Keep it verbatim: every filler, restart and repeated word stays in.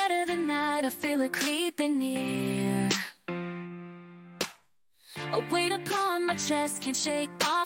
dead of the night, I feel it creeping near. A weight upon my chest, can't shake off